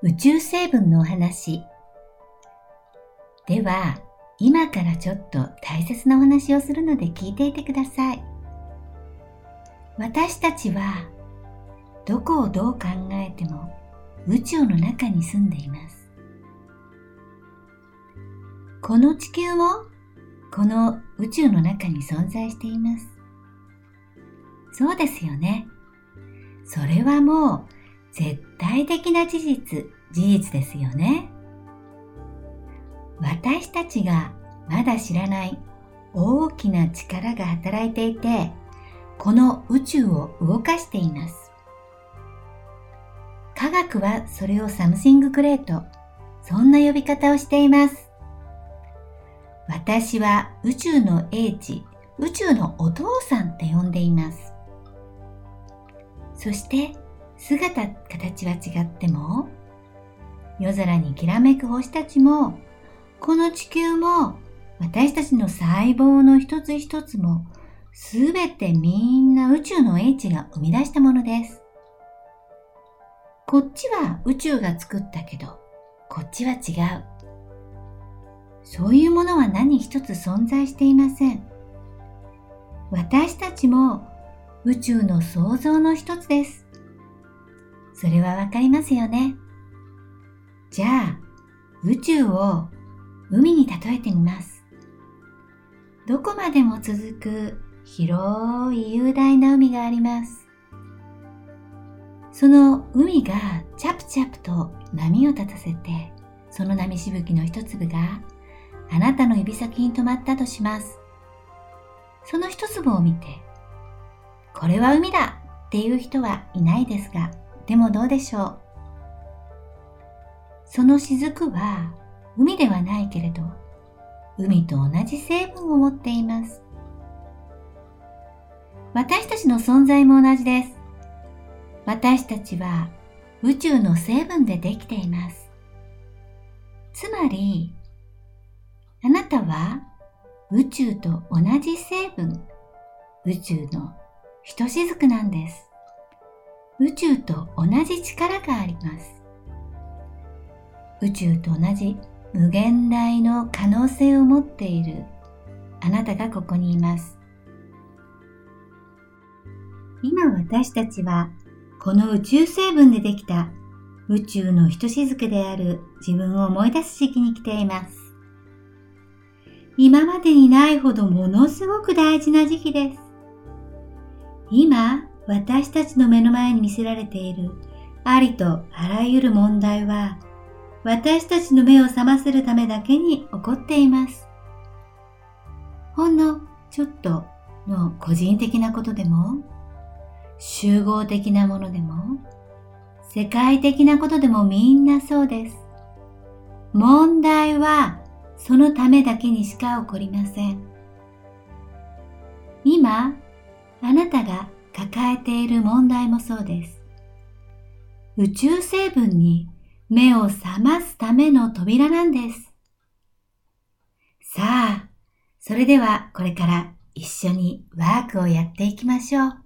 宇宙成分のお話。では、今からちょっと大切なお話をするので聞いていてください。私たちは、どこをどう考えても宇宙の中に住んでいます。この地球も、この宇宙の中に存在しています。そうですよね。それはもう絶対的な事実ですよね。私たちがまだ知らない大きな力が働いていて、この宇宙を動かしています。科学はそれをサムシンググレート、そんな呼び方をしています。私は宇宙の英知、宇宙のお父さんって呼んでいます。そして姿、形は違っても、夜空にきらめく星たちも、この地球も、私たちの細胞の一つ一つも、すべてみんな宇宙の英知が生み出したものです。こっちは宇宙が作ったけど、こっちは違う。そういうものは何一つ存在していません。私たちも宇宙の創造の一つです。それはわかりますよね。じゃあ、宇宙を海に例えてみます。どこまでも続く広い雄大な海があります。その海がチャプチャプと波を立たせて、その波しぶきの一粒があなたの指先に止まったとします。その一粒を見て、これは海だっていう人はいないですが、でもどうでしょう。その雫は海ではないけれど、海と同じ成分を持っています。私たちの存在も同じです。私たちは宇宙の成分でできています。つまり、あなたは宇宙と同じ成分、宇宙のひとしずくなんです。宇宙と同じ力があります。宇宙と同じ無限大の可能性を持っているあなたがここにいます。今私たちはこの宇宙成分でできた宇宙のひとしずくである自分を思い出す時期に来ています。今までにないほどものすごく大事な時期です。今私たちの目の前に見せられているありとあらゆる問題は私たちの目を覚ませるためだけに起こっています。ほんのちょっとの個人的なことでも、集合的なものでも、世界的なことでもみんなそうです。問題はそのためだけにしか起こりません。今、あなたが抱えている問題もそうです。宇宙成分に目を覚ますための扉なんです。さあ、それではこれから一緒にワークをやっていきましょう。